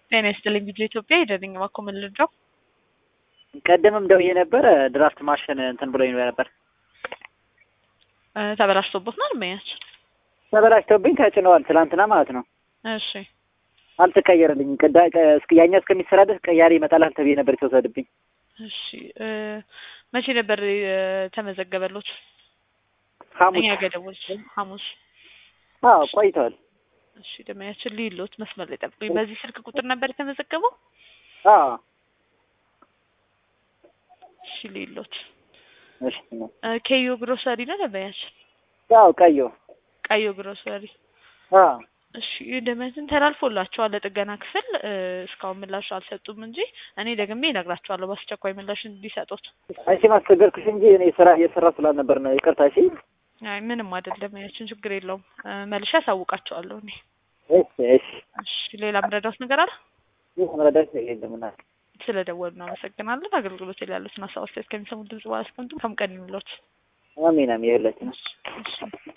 ጤና ይስጥልኝ ቪዲዮ ኢትዮጵያ ሄደልኝ እባክዎ ምን ልርዳው? ቀደምም ደውዬ ነበር ድራፍት ማሽን እንትን ብሎኝ ነበር። ተበላሽቶቦት ነው አልመያችሁ? ተበላሽቶብኝ ተጭነዋል ትላንትና ማለት ነው። እሺ አልተቀየረልኝም። ያኛ እስከሚሰራ ድረስ ቀያሪ ይመጣል ተብዬ ነበር የተወሰደብኝ። እሺ መቼ ነበር ተመዘገበሎት? ሐሙስ። እኛ ጋር ደወልሽ? ሐሙስ። አዎ ቆይቷል። እሺ ደመያችን ሊሎት መስመር ላይ ጠብቁኝ። በዚህ ስልክ ቁጥር ነበር የተመዘገበው? አዎ እሺ ሊሎት። እሺ ኬዮ ግሮሰሪ ነው ደመያችን? አዎ ቀዮ ግሮሰሪ። አዎ እሺ ደመያችን ተላልፎላቸዋል ለጥገና ክፍል እስካሁን ምላሽ አልሰጡም እንጂ እኔ ደግሜ እነግራቸዋለሁ በአስቸኳይ ምላሽ እንዲሰጡት። እሺ ማስቸገርኩሽ እንጂ እኔ የሰራ ስላልነበር ነው። ይቅርታ። እሺ አይ ምንም አይደለም ያችን ችግር የለውም። መልሼ አሳውቃቸዋለሁ እኔ። እሺ እሺ ሌላ ምረዳውት ነገር አለ? መረዳት የለምና ስለደወሉ አመሰግናለን። አገልግሎት ላይ ያሉትን ሀሳብ አስተያየት ከሚሰሙት ድምጽ በኋላ አስቀምጡ። ከምቀን ይምሎት። አሜን አሜን። ይኸውላችሁ እሺ